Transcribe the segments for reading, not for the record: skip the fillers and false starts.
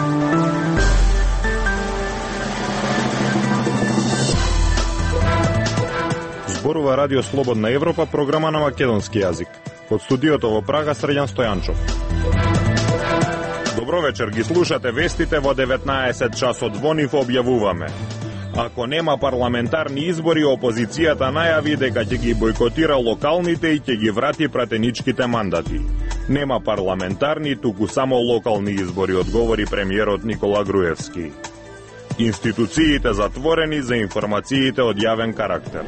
Зборува Радио Слободна Европа, програма на македонски јазик. Од студиото во Прага, Срđan Стојанчов. Добро вечер, ги слушате вестите во 19 часот. Во нив објавуваме: ако нема парламентарни избори, опозицијата најави дека ќе ги бойкотира локалните и ќе ги врати пратеничките мандати. Нема парламентарни, туку само локални избори, одговори премиерот Никола Груевски. Институциите затворени за информациите од јавен карактер.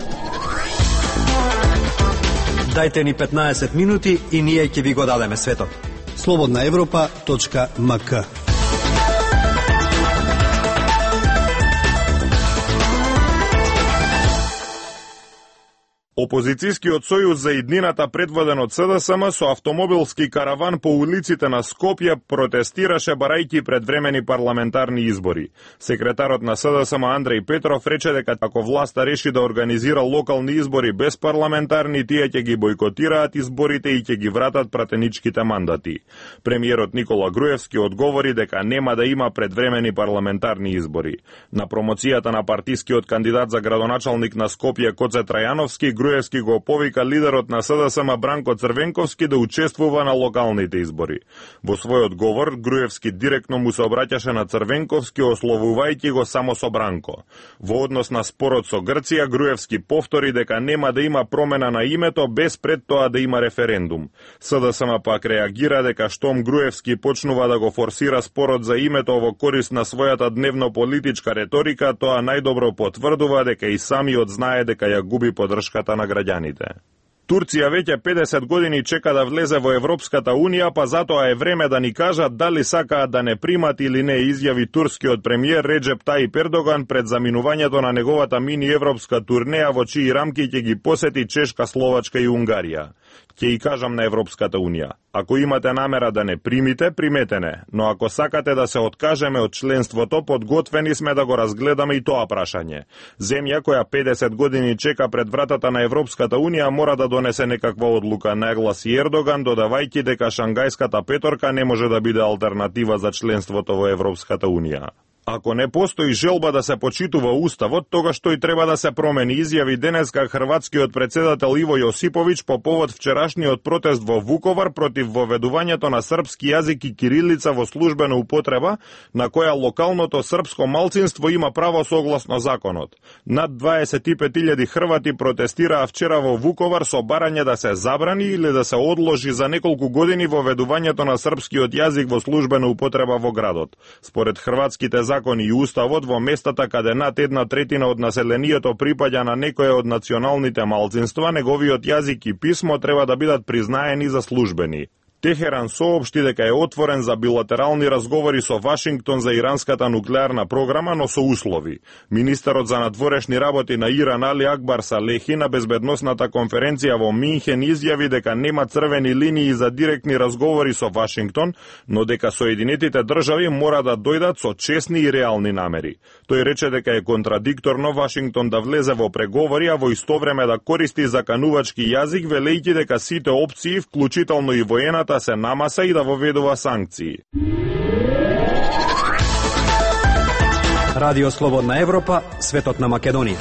Дајте ни 15 минути и ние ќе ви го дадеме светот. slobodnaevropa.mk. Опозицијскиот сојуз за иднината, предводен од СДСМ, со автомобилски караван по улиците на Скопје протестираше барајќи предвремени парламентарни избори. Секретарот на СДСМ Андреј Петров рече дека ако власта реши да организира локални избори без парламентарни, тие ќе ги бойкотираат изборите и ќе ги вратат пратеничките мандати. Премиерот Никола Груевски одговори дека нема да има предвремени парламентарни избори. На промоцијата на партискиот кандидат за градоначалник на Скопје Коце Трајановски, Груевски го повика лидерот на СДСМ Бранко Црвенковски да учествува на локалните избори. Во својот говор, Груевски директно му се обраќаше на Црвенковски, ословувајќи го само со Бранко. Во однос на спорот со Грција, Груевски повтори дека нема да има промена на името без пред тоа да има референдум. СДСМ пак реагира дека штом Груевски почнува да го форсира спорот за името во корист на својата дневно-политичка реторика, тоа најдобро потврдува дека и самиот знае дека ја губи поддршката на граѓаните. Турција веќе 50 години чека да влезе во Европската Унија, па затоа е време да ни кажат дали сакаат да не примат или не, изјави турскиот премиер Реджеп Таип Ердоган пред заминувањето на неговата мини европска турнеја во чии рамки ќе ги посети Чешка, Словачка и Унгарија. Ќе и кажам на Европската Унија: ако имате намера да не примите, примете не, но ако сакате да се откажеме од членството, подготвени сме да го разгледаме и тоа прашање. Земја која 50 години чека пред вратата на Европската Унија мора да донесе некаква одлука, нагласи Ердоган, додавајќи дека Шангајската петорка не може да биде алтернатива за членството во Европската Унија. Ако не постои желба да се почитува уставот, тогаш тој треба да се промени, изјави денеска хрватскиот председател Иво Јосиповиќ по повод вчерашниот протест во Вуковар против воведувањето на српски јазик и кирилица во службена употреба, на која локалното српско малцинство има право согласно законот. Над 25.000 хрвати протестираа вчера во Вуковар со барање да се забрани или да се одложи за неколку години воведувањето на српскиот јазик во службена употреба во градот. Според хрватските закони и уставот, во местата каде над 1/3 од населението припаѓа на некое од националните малцинства, неговиот јазик и писмо треба да бидат признаени за службени. Техеран соопшти дека е отворен за билатерални разговори со Вашингтон за иранската нуклеарна програма, но со услови. Министерот за надворешни работи на Иран Али Акбар Салехи на безбедносната конференција во Минхен изјави дека нема црвени линии за директни разговори со Вашингтон, но дека Соединетите држави мора да дојдат со честни и реални намери. Тој рече дека е контрадикторно Вашингтон да влезе во преговори, а во исто време да користи заканувачки јазик, велејќи дека сите опции, вклучително и воената, се намаса и да воведува санкции. Радио Слободна Европа, светот на Македонија.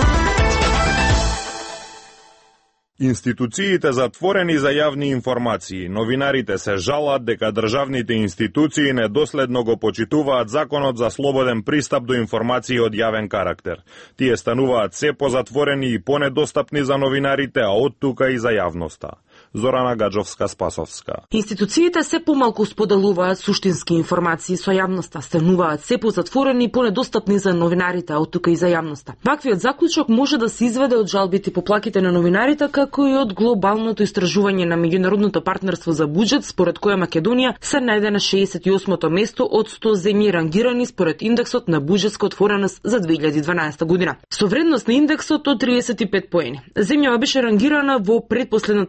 Институциите затворени за јавни информации. Новинарите се жалат дека државните институции недоследно го почитуваат законот за слободен пристап до информации од јавен карактер. Тие стануваат се позатворени и понедостапни за новинарите, а од тука и за јавноста. Зорана Гаджовска-Спасовска. Институциите се помалку споделуваат суштински информации со јавноста, стануваат се позатворени и понедостапни за новинарите, а од тука и за јавноста. Ваквиот заклучок може да се изведе од жалбите по плаките на новинарите, како и од глобалното истражување на меѓународното партнерство за буџет, според која Македонија се најде на 68-то место од 100 земји рангирани според индексот на буџетска отвореност за 2012 година. Со вредност на индексот од 35 поени. Земјава беше рангирана во предпоследната група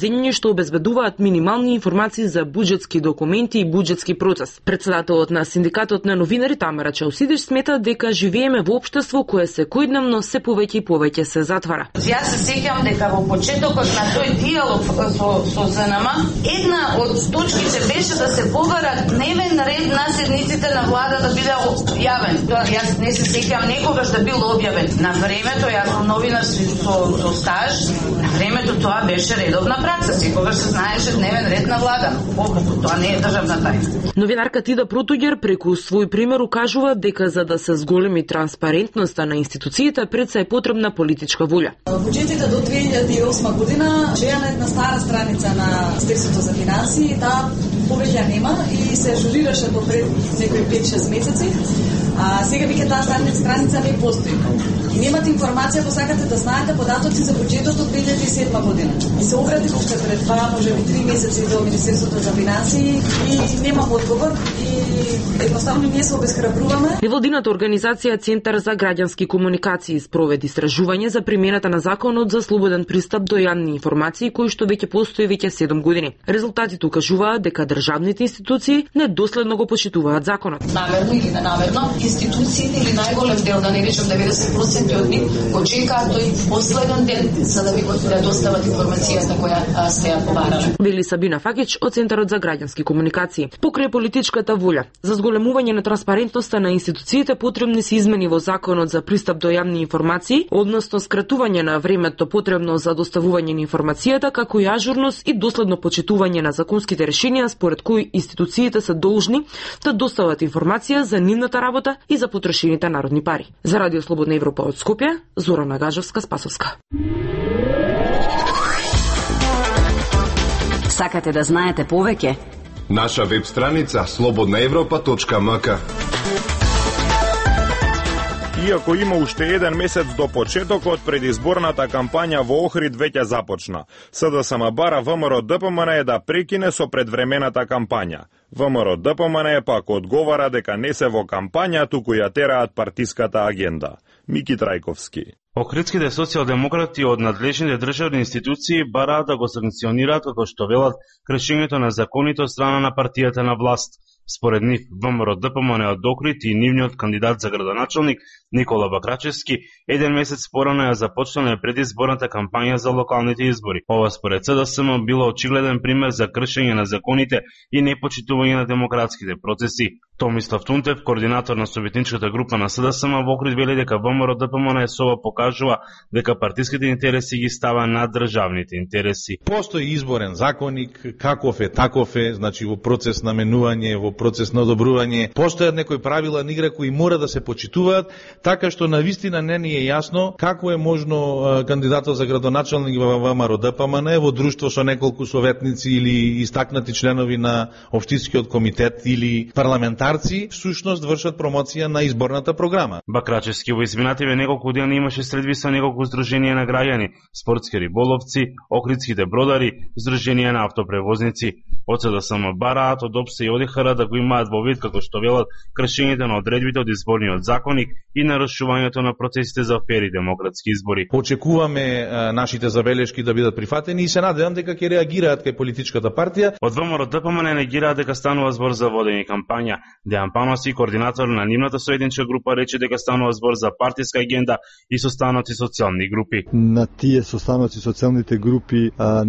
земји што обезбедуваат минимални информации за буџетски документи и буџетски процес. Председателот на Синдикатот на новинари Тамара Чаусидиш смета дека живееме во општество кое секојдневно се повеќе и повеќе се затвара. Јас се сеќам дека во почетокот на тој диалог со ЗНМ, една од точките беше да се побара дневен ред на седниците на влада да биде објавен. Јас не се сеќам некогаш да бил објавен. На времето, јас сум новинар со стаж, на времето тоа беше редовна пракса. Секогаш се знаеше дневен ред на влада. Покато тоа не е државна тајна. Новинарка Тида Протуѓер преку свој пример укажува дека за да се зголеми транспарентноста на институциите пред се е потребна политичка волја. Буџетите до 2008 година чејанет на стара страница на Министерството за финансии, таа повеќе нема и се ажурираше до пред некои 5-6 месеци. А сега веќе таа страница не постои. И немате информација, посакате да знаете податоци за буџетот од 2007 година. И се обратив уште пред 2, можеби 3 месеци до Министерството за финансии и немам одговор и едноставно ние се обесхрабруваме. Невладината организација Центар за граѓански комуникации спроведи истражување за примената на законот за слободен пристап до јавни информации кој што веќе постои 7 години. Резултатите укажуваат дека државните институции недоследно го почитуваат законот. Намерно или ненамерно, институциите или најголем дел, да не речем 90% од нив, го чекаат тој последен ден за да ви го достават информацијата која сте ја побарале. Вели Сабина Факич од Центарот за граѓански комуникации. Покрај политичката волја за зголемување на транспарентноста на институциите потребни се измени во законот за пристап до јавни информации, односно скратување на времето потребно за доставување на информацијата, како и ажурност и доследно почитување на законските решенија според кои институциите се должни да достават информација за нивната работа и за потрошените народни пари. За Радио Слободна Европа од Скопје, Зорана Гажевска-Спасовска. Сакате да знаете повеќе? Наша веб страница slobodnaevropa.mk. Иако има уште еден месец до почетокот, предизборната кампања во Охрид веќе започна. СДСМ бара ВМРО-ДПМН да прекине со предвремената кампања. ВМРО-ДПМН пак одговара дека не се во кампања, туку ја тераат партиската агенда. Мики Трајковски. Охридските социјалдемократи од надлежните државни институции бараат да го санкционираат како што велат кршењето на законите од страна на партијата на власт. Според нив, ВМРО-ДПМН од Охрид и нивниот кандидат за градоначалник Никола Бакрачевски еден месец порано ја започнале предизборната кампања за локалните избори. Ова според СДСМ било очигледен пример за кршење на законите и непочитување на демократските процеси. Томислав Тунтев, координатор на советничката група на СДСМ во Охрид, вели дека ВМРО-ДПМН со ова покажува дека партиските интереси ги става над државните интереси. Постои изборен законник, каков е, таков е, значи во процес на менување, во процес на одобрување, постојат некои правила на игра кои мора да се почитуваат, така што навистина не ни е јасно како е можно кандидатот за градоначалник во ВМРО-ДПМН во друштво со неколку советници или истакнати членови на општинскиот комитет или парламентарци всушност вршат промоција на изборната програма. Бакрачевски во изминативе неколку дена имаше средби со неколку здруженија на граѓани, спортски риболовци, охридските бродари, здруженија на автопревозници. Од СДСМ бараат од ОПСЕ и ОДХР да го имаат во вид како што велат кршењето на одредбите од изборниот законник и нарушувањето на процесите за фери демократски избори. Очекуваме нашите забелешки да бидат прифатени и се надевам дека ќе реагираат кај политичката партија. Од ВМРО-ДПМН негираат дека станува збор за водење кампања. Дејан Паноси, координатор на нивната советничка група, рече дека станува збор за партиска агенда и состаноци социјални групи. На тие состаноци социјалните групи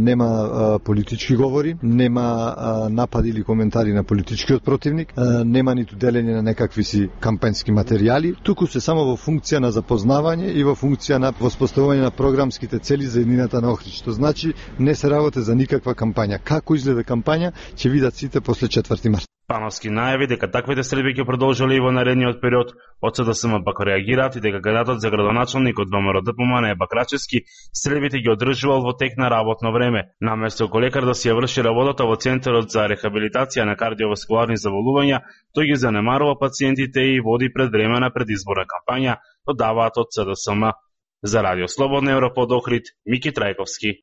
нема политички говори, нема напади или коментари на политичкиот противник, нема ниту делење на некакви си кампањски материјали, туку се само во функција на запознавање и во функција на воспоставување на програмските цели за еднината на Охрид, што значи не се работи за никаква кампања. Како изгледа кампања ќе видат сите после 4 март. Пановски најави дека таквите средби ќе продолжали и во наредниот период. Од СДСМ пак реагираат и дека кандидатот за градоначалник од ВМРО-ДПМН Бакрачевски средбите ги одржувал во тек на работно време. Наместо колекар да си ја врши работата во Центарот за рехабилитација на кардиоваскуларни заболувања, тој ги занемарува пациентите и води предвремена предизборна кампања, додаваат од СДСМ. За Радио Слободна Европа од Охрид, Мики Трајковски.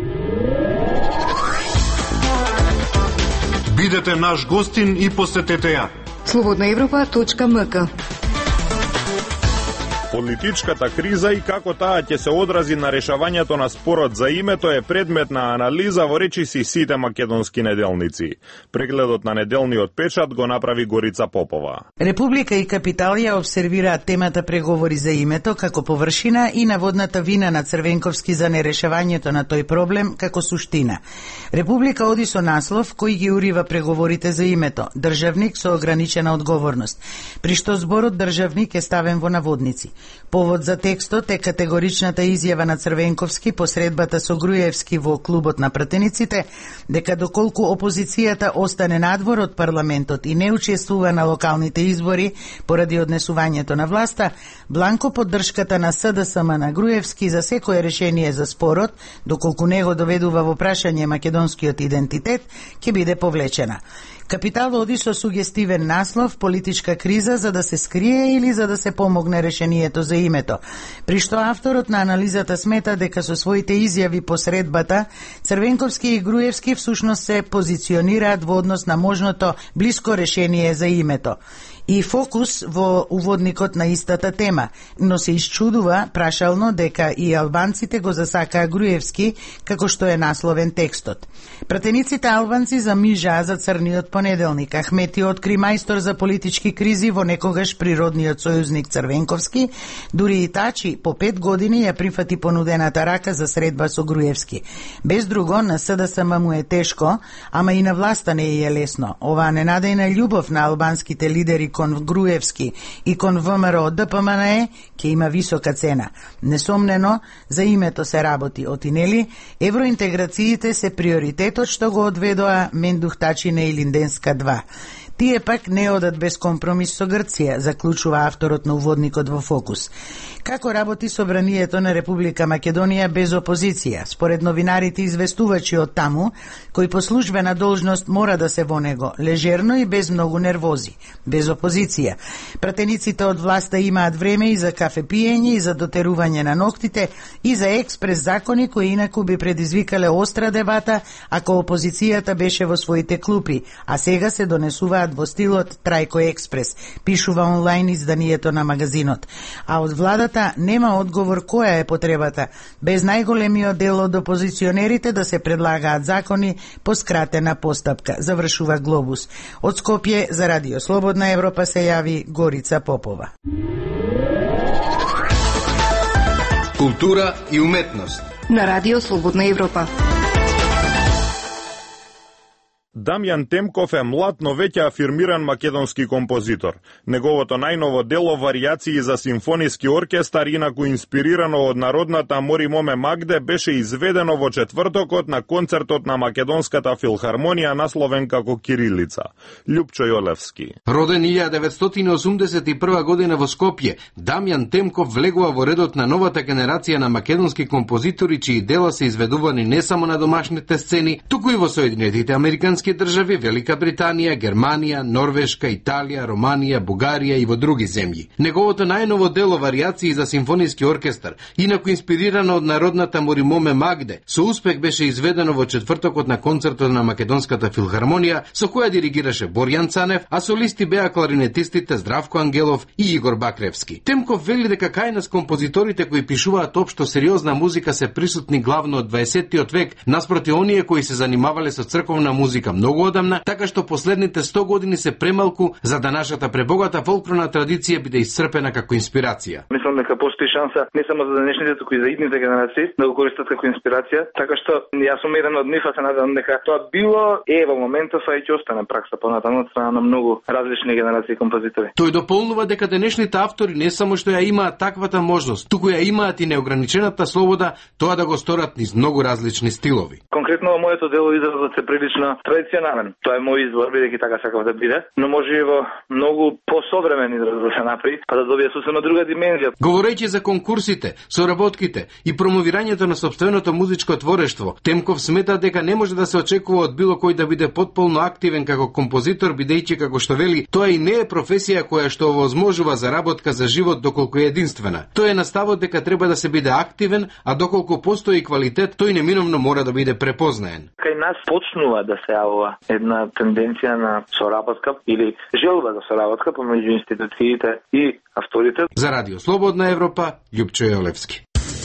Бидете наш гостин и посетете ја. slobodnaevropa.mk. Политичката криза и како таа ќе се одрази на решавањето на спорот за името е предмет на анализа во речиси сите македонски неделници. Прегледот на неделниот печат го направи Горица Попова. Република и Капитал ја обсервираат темата преговори за името како површина и наводната вина на Црвенковски за нерешавањето на тој проблем како суштина. Република оди со наслов кој ги урива преговорите за името, државник со ограничена одговорност, при што зборот државник е ставен во наводници. Повод за текстот е категоричната изјава на Црвенковски по средбата со Груевски во клубот на пратениците, дека доколку опозицијата остане надвор од парламентот и не учествува на локалните избори поради однесувањето на власта, бланко поддршката на СДСМ на Груевски за секое решение за спорот, доколку него доведува во прашање македонскиот идентитет, ќе биде повлечена. Капитал оди со сугестивен наслов «Политичка криза за да се скрие или за да се помогне решението за името», при што авторот на анализата смета дека со своите изјави по средбата Црвенковски и Груевски всушност се позиционираат во однос на можното блиско решение за името и фокус во уводникот на истата тема, но се исчудува прашално дека и албанците го засакаа Груевски, како што е насловен текстот. Пратениците албанци замижаа за црниот понеделник. Ахмети откри мајстор за политички кризи во некогаш природниот сојузник Црвенковски, дури и Тачи по 5 години ја прифати понудената рака за средба со Груевски. Без друго, на СДСМ му е тешко, ама и на власта не е лесно. Оваа ненадејна љубов на албанските лидери кон Груевски и кон ВМРО ДПМНЕ ќе има висока цена. Несомнено, за името се работи, отинели, евроинтеграциите се приоритетот што го одведоа Мендух Тачи на Илинденска 2. Тие пак не одат без компромис со Грција, заклучува авторот на уводникот во Фокус. Како работи собранието на Република Македонија без опозиција? Според новинарите известувачи од таму, кои по службена должност мора да се во него, лежерно и без многу нервози, без опозиција. Пратениците од власта имаат време и за кафе пиење, и за дотерување на ноктите, и за експрес закони кои инаку би предизвикале остра дебата ако опозицијата беше во своите клупи, а сега се донесуваат во стилот Трајко Експрес, пишува онлайн изданието на магазинот. А од владата нема одговор која е потребата, без најголемиот дел од опозиционерите да се предлагаат закони по скратена постапка, завршува Глобус. Од Скопје за Радио Слободна Европа се јави Горица Попова. Култура и уметност на Радио Слободна Европа. Дамјан Темков е млад, но веќе афирмиран македонски композитор. Неговото најново дело варијации за симфониски оркестар, инаку инспирирано од народната Мори Моме Магде, беше изведено во четвртокот на концертот на Македонската филхармонија насловен како Кирилица. Љупчо Јолевски. Роден 1981 година во Скопје, Дамјан Темков влегува во редот на новата генерација на македонски композитори чии дела се изведувани не само на домашните сцени, туку и во Соединетите Американски држави, Велика Британија, Германија, Норвешка, Италија, Романија, Бугарија и во други земји. Неговото најново дело варијации за симфониски оркестар, инаку инспирирано од народната Мори Моме Магде, со успех беше изведено во четвртокот на концертот на Македонската филхармонија, со која диригираше Борјан Цанев, а солисти беа кларинетистите Здравко Ангелов и Игор Бакревски. Темков вели дека кај нас композиторите кои пишуваат општо сериозна музика се присутни главно од 20-тиот век, наспроти оние кои се занимавале со црковна музика многу одамна, така што последните 100 години се премалку за да нашата пребогата фолклорна традиција биде исцрпена како инспирација. Мислам дека постои шанса не само за денешните, туку и за идните генерации да го користат како инспирација, така што јас сум еден од нив, а се надевам дека тоа било во моментов, а и ќе остане пракса понатаму од страна на многу различни генерации композитори. Тој дополнува дека денешните автори не само што ја имаат таквата можност, туку ја имаат и неограничената слобода тоа да го сторат низ многу различни стилови. Конкретно во моето дело изразот се прилично традиционален. Тоа е мој избор, бидејќи така сакав да биде, но може и во многу посовремен израз да се направи, па да добие сосема друга димензија. Говорејќи за конкурсите, соработките и промовирањето на сопственото музичко творештво, Темков смета дека не може да се очекува од било кој да биде потполно активен како композитор, бидејќи како што вели, тоа и не е професија која што овозможува заработка за живот доколку е единствена. Тој е на ставот дека треба да се биде активен, а доколку постои квалитет, тој неминовно мора да биде препознаен. Кај нас почнува да се појавува една тенденција на соработка или желба за соработка помеѓу институциите и авторите. За Радио Слободна Европа, Љупчо Јолевски.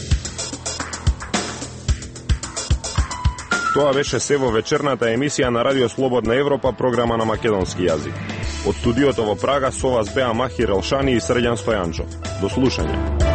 Тоа беше се во вечерната емисија на Радио Слободна Европа, програма на македонски јазик. Од студиото во Прага со вас беа Махир Елшани и Срđan Стојанчов. До слушање.